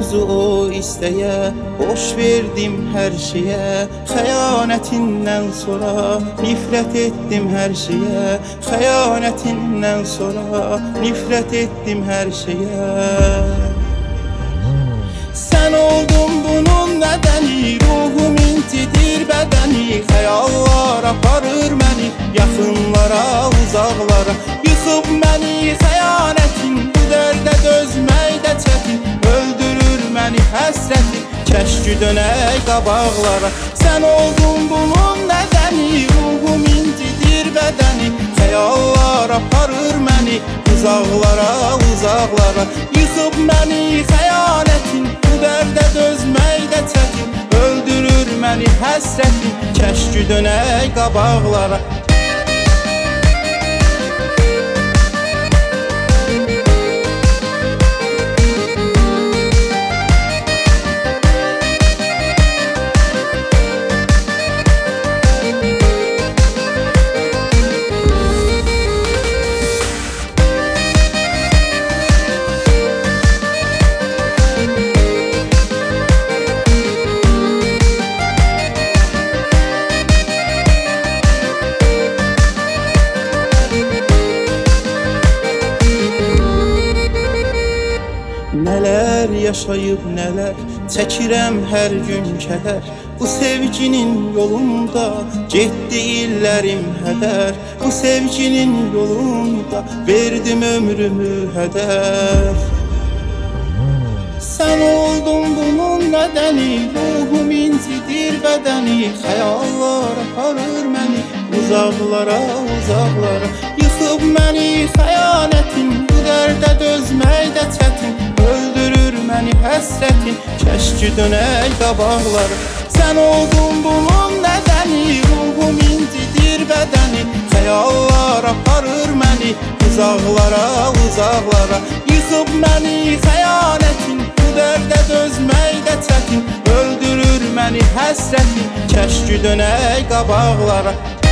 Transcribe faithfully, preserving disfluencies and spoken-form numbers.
mövzu o istəyə, boş verdim hər şeyə. Xəyanətindən sonra nifrət etdim hər şeyə. Xəyanətindən sonra nifrət etdim hər şeyə. Sən oldun bunun nədəni, ruhum intidir bədəni. Xəyallar aparır məni, yaxınlara, uzaqlara. Yıxıb məni xəyanətin, bu dərdə dözmək də çətin. Öldürür məni həsrətin, kəşki dönək qabaqlara. Sən oldun bunun nədəni, ruhum intidir bədəni. Xəyallar aparır məni, uzaqlara, uzaqlara. Yıxıb məni xəyanətin, bu dərdə dözmək də çətin. Öldürür məni həsrətin, kəşki dönək qabaqlara. Nələr yaşayıb nələr, çəkirəm hər gün kədər. Bu sevginin yolunda getdi illərim hədər. Bu sevginin yolunda verdim ömrümü hədər. Sən oldun bunun nədəni, ruhum incidir bədəni. Xəyallar aparır məni, uzaqlara, uzaqlara. Yıxıb məni xəyanətin, bu dərdə dözmək də çətin. Öldürür məni həsrətin, kəşki dönək qabaqlara. Sən oldun bunun nədəni, ruhum incidir bədəni. Xəyallar aparır məni, uzaqlara, uzaqlara. Yıxıb məni xəyanətin, bu dərdə dözmək də çətin. Öldürür məni həsrətin, kəşki dönək qabaqlara.